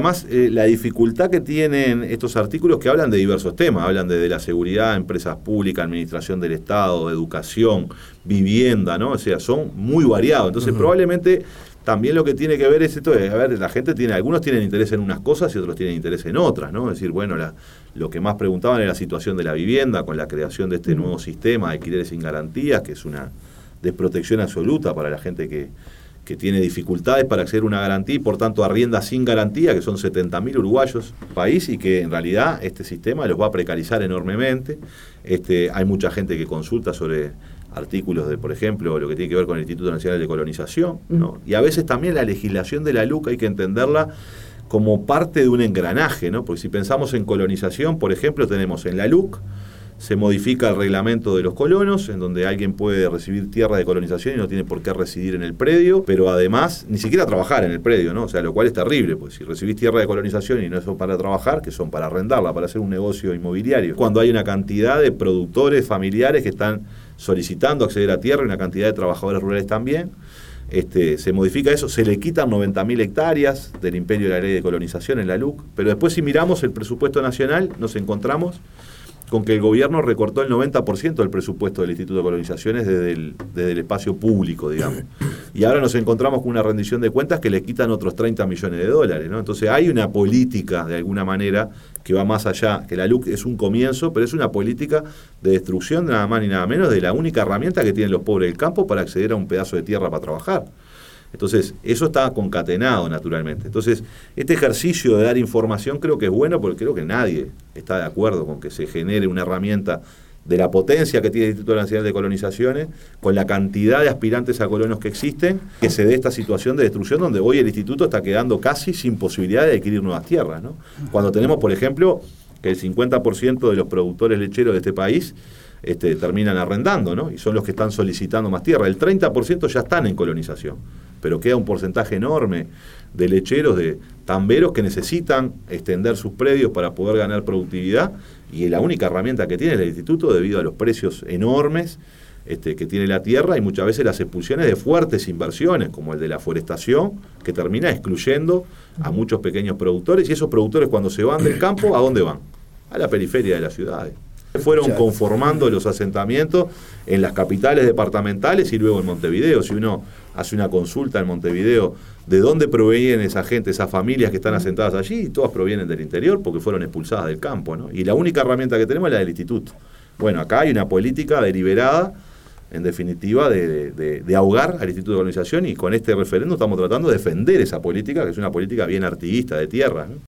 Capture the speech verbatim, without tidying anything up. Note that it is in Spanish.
además eh, la dificultad que tienen estos artículos que hablan de diversos temas, hablan de, de la seguridad, empresas públicas, administración del Estado, educación, vivienda, ¿no? O sea, son muy variados. Entonces, uh-huh. probablemente también lo que tiene que ver es esto, es, a ver, la gente tiene, algunos tienen interés en unas cosas y otros tienen interés en otras, ¿no? Es decir, bueno, la, lo que más preguntaban era la situación de la vivienda con la creación de este uh-huh. nuevo sistema de alquileres sin garantías, que es una desprotección absoluta para la gente que que tiene dificultades para acceder a una garantía y por tanto arrienda sin garantía, que son setenta mil uruguayos en el país, y que en realidad este sistema los va a precarizar enormemente. Este, hay mucha gente que consulta sobre artículos de, por ejemplo, lo que tiene que ver con el Instituto Nacional de Colonización, ¿no? Y a veces también la legislación de la L U C hay que entenderla como parte de un engranaje, ¿no? Porque si pensamos en colonización, por ejemplo, tenemos en la L U C se modifica el reglamento de los colonos, en donde alguien puede recibir tierra de colonización y no tiene por qué residir en el predio, pero además ni siquiera trabajar en el predio, ¿no? O sea, lo cual es terrible, pues si recibís tierra de colonización y no son para trabajar, que son para arrendarla, para hacer un negocio inmobiliario. Cuando hay una cantidad de productores familiares que están solicitando acceder a tierra y una cantidad de trabajadores rurales también, Este, se modifica eso, se le quitan noventa mil hectáreas del imperio de la ley de colonización en la L U C, pero después si miramos el presupuesto nacional nos encontramos con que el gobierno recortó el noventa por ciento del presupuesto del Instituto de Colonizaciones desde el, desde el espacio público, digamos. Y ahora nos encontramos con una rendición de cuentas que le quitan otros treinta millones de dólares, ¿no? Entonces hay una política, de alguna manera, que va más allá, que la L U C es un comienzo, pero es una política de destrucción, nada más ni nada menos, de la única herramienta que tienen los pobres del campo para acceder a un pedazo de tierra para trabajar. Entonces, eso está concatenado naturalmente. Entonces, este ejercicio de dar información creo que es bueno, porque creo que nadie está de acuerdo con que se genere una herramienta de la potencia que tiene el Instituto Nacional de Colonizaciones, con la cantidad de aspirantes a colonos que existen, que se dé esta situación de destrucción donde hoy el Instituto está quedando casi sin posibilidad de adquirir nuevas tierras, ¿no? Cuando tenemos, por ejemplo, que el cincuenta por ciento de los productores lecheros de este país este, terminan arrendando, ¿no? Y son los que están solicitando más tierra. El treinta por ciento ya están en colonización, pero queda un porcentaje enorme de lecheros, de tamberos que necesitan extender sus predios para poder ganar productividad, y la única herramienta que tiene el instituto, debido a los precios enormes este, que tiene la tierra y muchas veces las expulsiones de fuertes inversiones, como el de la forestación, que termina excluyendo a muchos pequeños productores, y esos productores cuando se van del campo, ¿a dónde van? A la periferia de las ciudades. Fueron conformando los asentamientos en las capitales departamentales y luego en Montevideo. Si uno hace una consulta en Montevideo de dónde provienen esa gente, esas familias que están asentadas allí, todas provienen del interior porque fueron expulsadas del campo, ¿no? Y la única herramienta que tenemos es la del instituto. Bueno, acá hay una política deliberada, en definitiva, de, de, de ahogar al Instituto de Colonización, y con este referéndum estamos tratando de defender esa política, que es una política bien artiguista de tierra, ¿no?